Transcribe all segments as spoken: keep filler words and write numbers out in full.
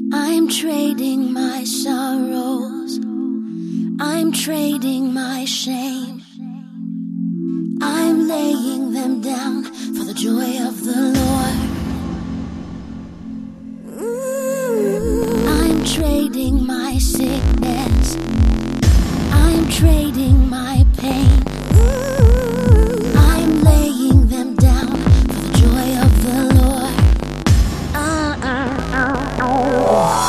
I'm trading my sorrows, I'm trading my shame, I'm laying them down for the joy of the Lord. I'm trading my sickness, I'm trading my pain, I'm laying them down for the joy of the Lord. uh, uh, uh, oh.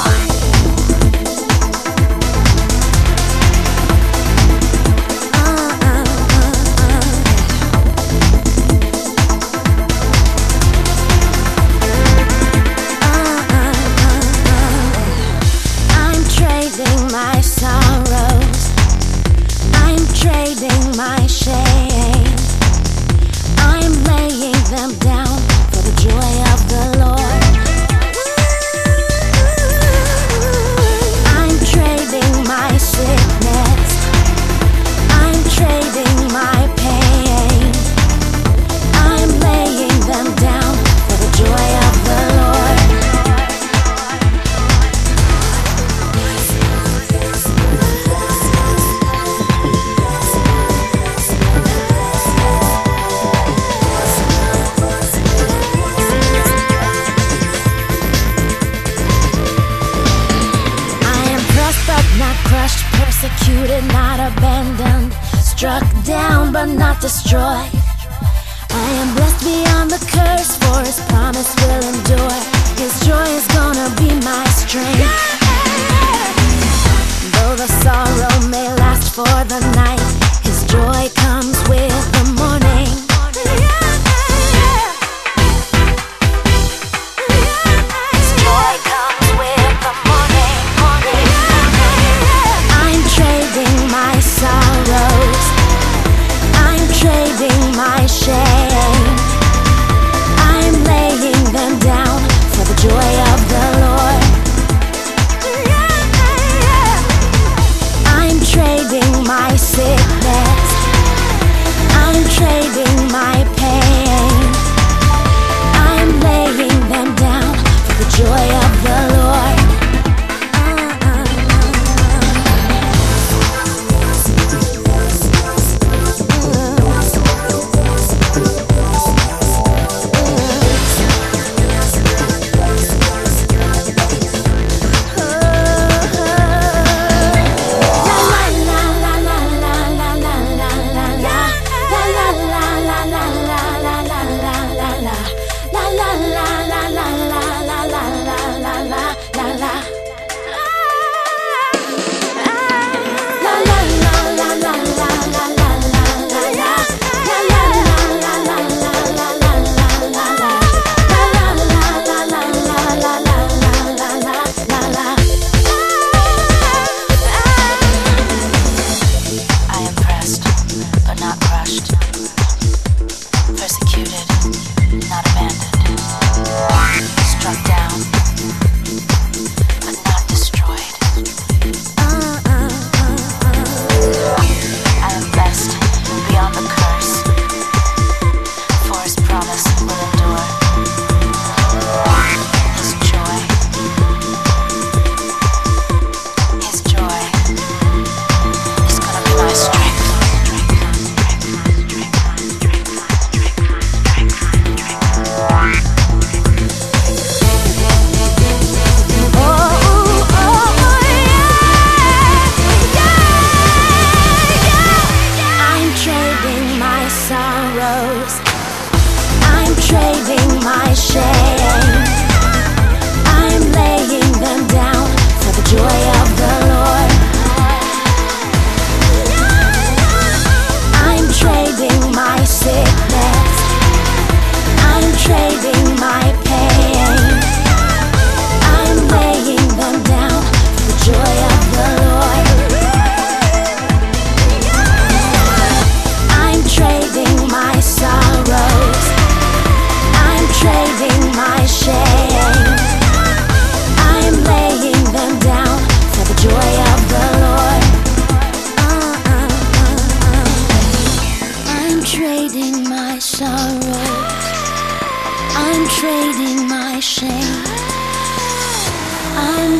My sorrows, I'm trading my shame, I'm laying them down for the joy of the Lord. I'm trading my sickness, I'm trading my pain, I'm laying them down for the joy of the Lord. Not crushed, persecuted, not abandoned, struck down but not destroyed. I am blessed beyond the curse, for His promise will endure. His joy is gonna be my strength. Though the sorrow may last for the night, His joy comes with the morning. Trading my shame, I'm laying them down for the joy of the Lord.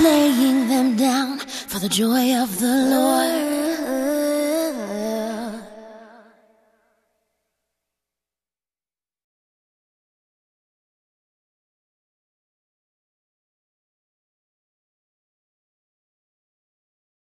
laying them down for the joy of the Lord.